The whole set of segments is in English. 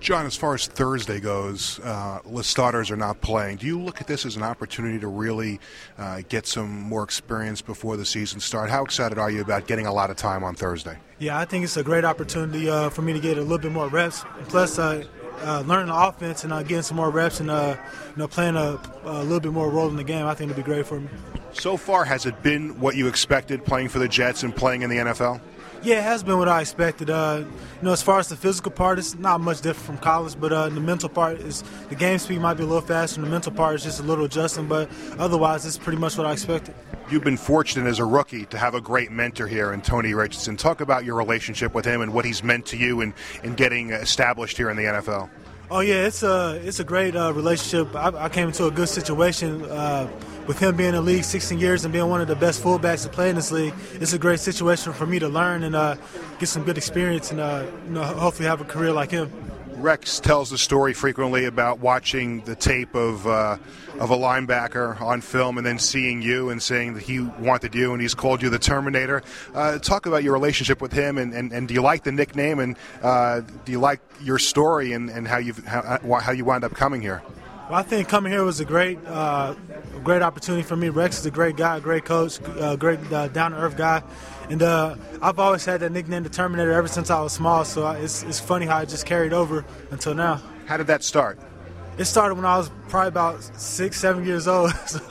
John, as far as Thursday goes, the starters are not playing. Do you look at this as an opportunity to really get some more experience before the season starts? How excited are you about getting a lot of time on Thursday? Yeah, I think it's a great opportunity for me to get a little bit more reps. Plus, learning the offense and getting some more reps and playing a little bit more role in the game, I think it'll be great for me. So far, has it been what you expected playing for the Jets and playing in the NFL? Yeah, it has been what I expected. As far as the physical part, it's not much different from college, but the mental part is the game speed might be a little faster, and the mental part is just a little adjusting, but otherwise it's pretty much what I expected. You've been fortunate as a rookie to have a great mentor here in Tony Richardson. Talk about your relationship with him and what he's meant to you in getting established here in the NFL. Oh, yeah, it's a great relationship. I came into a good situation with him being in the league 16 years and being one of the best fullbacks to play in this league. It's a great situation for me to learn and get some good experience and hopefully have a career like him. Rex tells the story frequently about watching the tape of a linebacker on film and then seeing you and saying that he wanted you and he's called you the Terminator. Talk about your relationship with him and do you like the nickname and do you like your story and how you wound up coming here? Well, I think coming here was a great opportunity for me. Rex is a great guy, a great coach, a great down-to-earth guy. And I've always had that nickname, the Terminator, ever since I was small. So it's funny how it just carried over until now. How did that start? It started when I was probably about 6, 7 years old.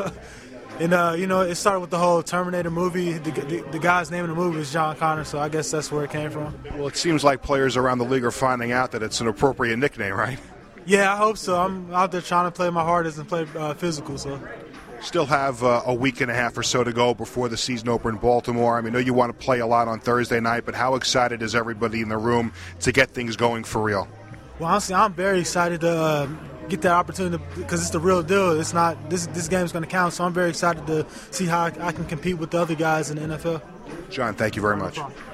And, it started with the whole Terminator movie. The guy's name in the movie was John Connor, so I guess that's where it came from. Well, it seems like players around the league are finding out that it's an appropriate nickname, right? Yeah, I hope so. I'm out there trying to play my hardest and play physical. So. Still have a week and a half or so to go before the season opener in Baltimore. I mean, I know you want to play a lot on Thursday night, but how excited is everybody in the room to get things going for real? Well, honestly, I'm very excited to get that opportunity because it's the real deal. It's not this game's going to count, so I'm very excited to see how I can compete with the other guys in the NFL. John, thank you very much. No problem.